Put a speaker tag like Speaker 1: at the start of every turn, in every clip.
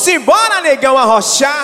Speaker 1: Simbora, negão, arrochar.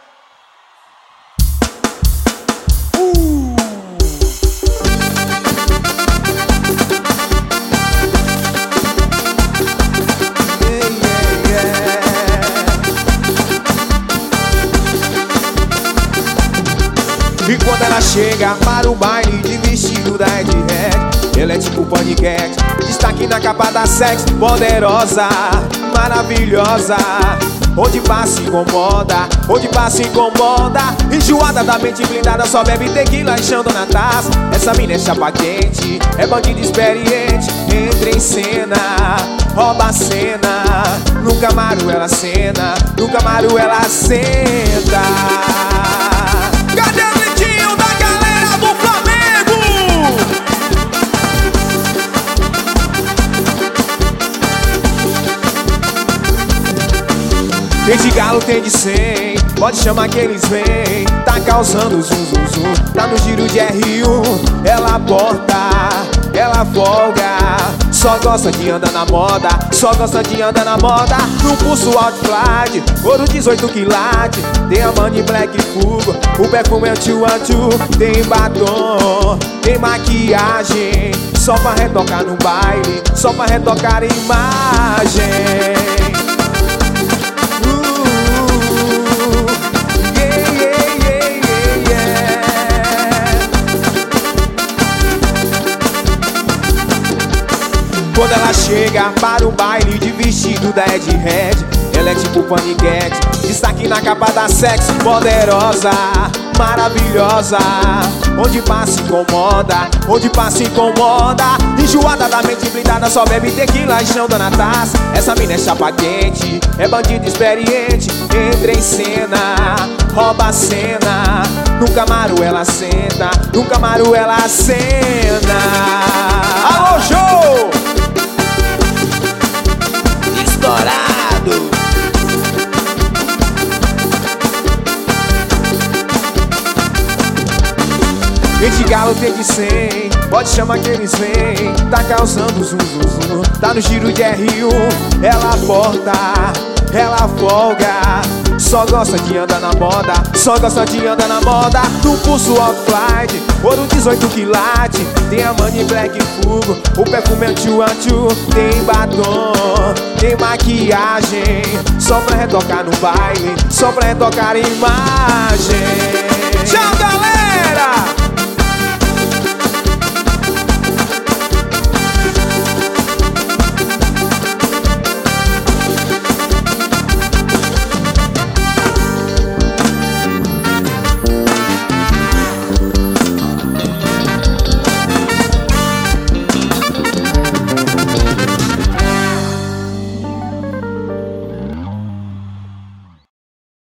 Speaker 1: E quando ela chega para o baile de vestido da Red Red, ela é tipo paniquete, destaque na capa da Sex, poderosa, maravilhosa. Onde passa incomoda, onde passa incomoda. Enjoada da mente blindada, só bebe tequila enchendo na taça. Essa mina é chapa quente, é bandida experiente. Entra em cena, rouba a cena. No Camaro ela cena, no Camaro ela senta. Cadê o gritinho da galera do Flamengo? Tem de galo, tem de 100, pode chamar que eles vêm. Tá causando zum zum zum, tá no giro de R1. Ela porta, ela folga, só gosta de andar na moda, só gosta de andar na moda. No pulso Outfly, ouro 18 quilates. Tem a Money Black Fugo, o perfume é o Tio Antu. Tem batom, tem maquiagem, só pra retocar no baile, só pra retocar a imagem. Quando ela chega para o baile de vestido da Red Red, ela é tipo paniquete, destaque na capa da Sex, poderosa, maravilhosa. Onde passa incomoda, onde passa incomoda. Enjoada da mente blindada, só bebe tequila enchendo na taça. Essa mina é chapa quente, é bandida experiente. Entra em cena, rouba a cena. No Camaro ela senta, no Camaro ela cena. Alô, Jô! Estourado. Tem de galo, tem de 100, pode chamar que eles vêm. Tá causando zum zum zum, tá no giro de R1. Ela porta, ela folga, só gosta de andar na moda, só gosta de andar na moda. No pulso Outfly, ouro 18 quilates. Tem a Money Black Fugo, o perfume é o Tio Antu. Tem batom, tem maquiagem, só pra retocar no baile, só pra retocar a imagem. Tchau, galera!